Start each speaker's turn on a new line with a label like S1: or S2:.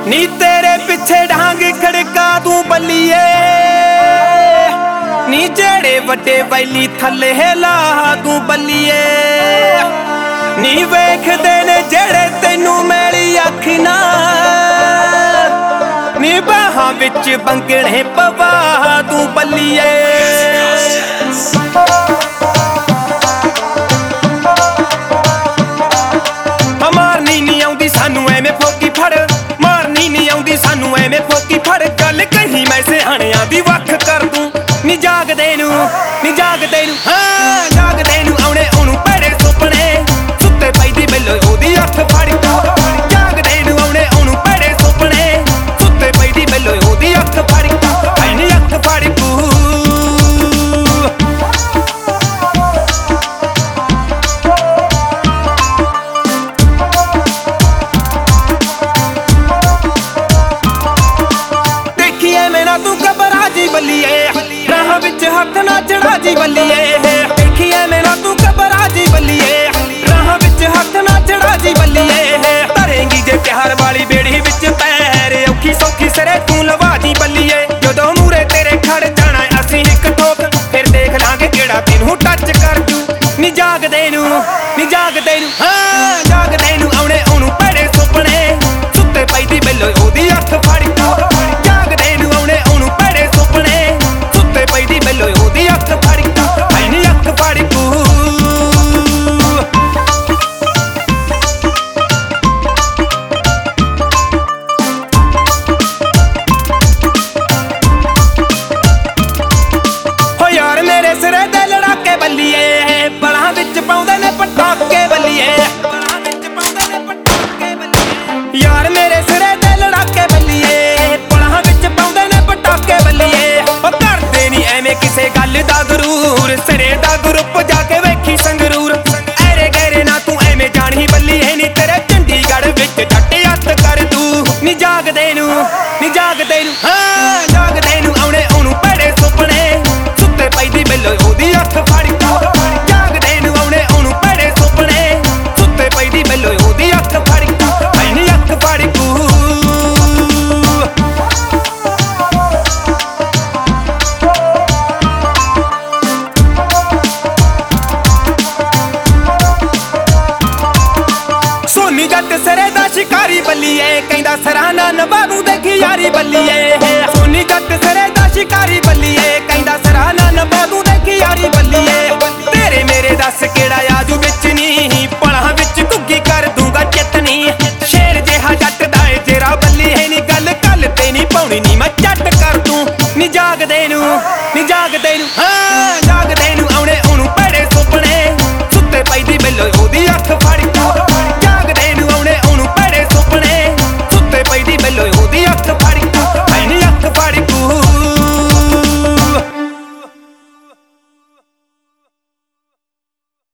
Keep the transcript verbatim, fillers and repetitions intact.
S1: ਨੀ ਤੇਰੇ ਪਿੱਛੇ ਡਾਂਗ ਖੜਕਾ ਤੂੰ ਬੱਲੀਏ ਨੀ ਜਿਹੜੇ ਵੱਡੇ ਵੈਲੀ ਥੱਲੇ ਲਾ ਤੂੰ ਬੱਲੀਏ ਨੀ ਵੇਖਦੇ ਨੇ ਜਿਹੜੇ ਤੈਨੂੰ ਮੈਲੀ ਅੱਖ ਨਾਲ ਨੀ ਬਾਹਾਂ ਵਿੱਚ ਬੰਗਣੇ ਪਵਾ ਤੂੰ ਬੱਲੀਏ ਮਾਰਨੀ ਨੀ ਆਉਂਦੀ ਸਾਨੂੰ ਐਵੇਂ ਫੋਕੀ ਫੜ ਮਾਰਨੀ ਨੀ ਆਉਂਦੀ ਸਾਨੂੰ ਐਵੇਂ ਫੋਕੀ ਫੜ ਗੱਲ ਕਹੀ ਮੈਂ ਸਿਆਣਿਆਂ ਦੀ ਵੱਖ ਕਰ ਦੂੰ ਨੀ ਜਾਗਦੇ ਨੂੰ ਨੀ ਜਾਗਦੇ ਨੂੰ ਹਾਂ ਜਾਗਦੇ ਨੂੰ ਆਉਣੇ ਉਹਨੂੰ ਭੈੜੇ ਸੁਪਨੇ ਸੁੱਤੇ ਪਈ ਦੀ ਬੈਲੋ ਉਹਦੀ ਅੱਖ ਫੜ ਜਾਗਦੇ ਨੂੰ ਆਉਣੇ ਉਹਨੂੰ ਭੈੜੇ ਸੁਪਨੇ ਸੁੱਤੇ ਪਈ ਦੀ ਬੈਲੋ ਉਹਦੀ ਅੱਖ ਫੜ ਐਨੀ ਅੱਖ ਫੜ ਤੂੰ ਘਬਰਾ ਜੀ ਬੱਲੀਏ ਰਾਹਾਂ ਵਿੱਚ ਹੱਥ ਨਾ ਚੜਾ ਜੀ ਬੱਲੀਏ ਦੇਖੀਏ ਮੇਰਾ ਤੂੰ ਘਬਰਾ ਜੀ ਬੱਲੀਏ ਰਾਹਾਂ ਵਿੱਚ ਹੱਥ ਨਾ ਚੜਾ ਜੀ ਬੱਲੀਏ ਧਰੇਂਗੀ ਜੇ ਪਿਆਰ ਵਾਲੀ ਬੇੜੀ ਵਿੱਚ ਪੈਰ ਔਖੀ ਸੌਖੀ ਸਰੇ ਤੂੰ ਲਵਾ ਜੀ ਬੱਲੀਏ ਜਦੋਂ ਮੂਰੇ ਤੇਰੇ ਖੜ ਜਾਣਾ ਅਸੀਂ ਇੱਕ ਠੋਕ ਫਿਰ ਦੇਖ ਲਾਂਗੇ ਕਿਹੜਾ ਤੈਨੂੰ ਟੱਚ ਕਰ ਜੂ ਨੀ ਜਾਗਦੇ ਨੂੰ ਨੀ ਜਾਗਦੇ ਨੂੰ ਹਾਂ ਜਾਗਦੇ ਨੂੰ ਆਉਣੇ ਉਹਨੂੰ ਭੈੜੇ ਸੁਪਨੇ ਸੁੱਤੇ ਪਈ ਦੀ ਬੈਲੋ ਉਹਦੀ ਅੱਖ ਫੜ ਜਾਗਦੇ ਨੂੰ ਆਉਣੇ ਉਹਨੂੰ ਭੈੜੇ ਸੁਪਨੇ ਸੁੱਤੇ ਪਈ ਦੀ ਬੈਲੋ ਉਹਦੀ ਅੱਖ ਫੜ ਐਨੀ ਅੱਖ ਫੜ ਹੋ ਯਾਰ ਮੇਰੇ ਸਿਰੇ ਤੇ ਲੜਾਕੇ ਬੱਲੀਏ ਬਲਾਂ ਵਿੱਚ ਪਾਉਂਦੇ ਨੇ ਪਟਾਕੇ ਬੱਲੀਏ ਯਾਰ ਮੇਰੇ ਸਿਰੇ ਤੇ ਲੜਾਕੇ ਬੱਲੀਏ ਬਲਾਂ ਵਿੱਚ ਪਾਉਂਦੇ ਨੇ ਪਟਾਕੇ ਬੱਲੀਏ ਉਹ ਕਰਦੇ ਨੀ ਐਵੇਂ ਕਿਸੇ ਗੱਲ ਦਾ ਗਰੂਰ ਸਿਰੇ ਦਾ ਗਰੁੱਪ ਜਾ ਕੇ ਵੇਖੀ ਸੰਗਰੂਰ ਐਰੇ ਗੈਰੇ ਨਾ ਤੂੰ ਐਵੇਂ ਜਾਣੀ ਬੱਲੀਏ ਨੀ ਤੇਰੇ ਚੰਡੀਗੜ੍ਹ ਵਿੱਚ ਜੱਟ ਹੱਥ ਕਰ ਤੂੰ ਨੀ ਜਾਗਦੇ ਨੂੰ ਨੀ ਜਾਗਦੇ ਨੂੰ ਹਾਂ ਜਾਗਦੇ ਨੂੰ ਆਉਣੇ ਉਹਨੂੰ ਭੈੜੇ ਸੁਪਨੇ ਸੁੱਤੇ ਪਈ ਦੀ ਬੈਲੋ ਉਹਦੀ ਅੱਖ ਫੜ ਜਾਗਦੇ ਨੂੰ ਆਉਣੇ ਉਹਨੂੰ ਭੈੜੇ ਸੁਪਨੇ ਸੁੱਤੇ ਪਈ ਦੀ ਬੈਲੋ ਉਹਦੀ ਅੱਖ ਫੜ ਐਨੀ ਅੱਖ ਫੜ ਸੋਨੀ ਜੱਟ ਸਿਰੇ ਦਾ ਸ਼ਿਕਾਰੀ ਬੱਲੀਏ ਕਹਿੰਦਾ ਸਰਾਣਾ ਨਵਾਬੂ ਦੇਖੀ ਯਾਰੀ ਬੱਲੀਏ ਸੋਨੀ ਜੱਟ ਸਿਰੇ ਦਾ ਸ਼ਿਕਾਰੀ ਬੱਲੀਏ ਕਹਿੰਦਾ ਸਰਾਣਾ ਨਵਾਬੂ ਦੇਖੀ ਯਾਰੀ ਬੱਲੀਏ ਤੇਰੇ ਮੇਰੇ ਦੱਸ ਕਿਹੜਾ ਆਜੂ ਵਿੱਚ ਨੀ ਪਲਾਂ ਵਿੱਚ ਘੁੱਗੀ ਕਰ ਦੂੰਗਾ ਚਿੱਤਨੀ ਸ਼ੇਰ ਜਿਹਾ ਜੱਟ ਦਾ ਏ ਤੇਰਾ ਬੱਲੀਏ ਨੀ ਗੱਲ ਕੱਲ ਤੇ ਨੀ ਪਾਉਣੀ ਨੀ ਮੈਂ ਝੱਟ ਕਰ ਦੂੰ ਨੀ ਜਾਗਦੇ ਨੂੰ ਨੀ ਜਾਗਦੇ ਨੂੰ ਹਾਂ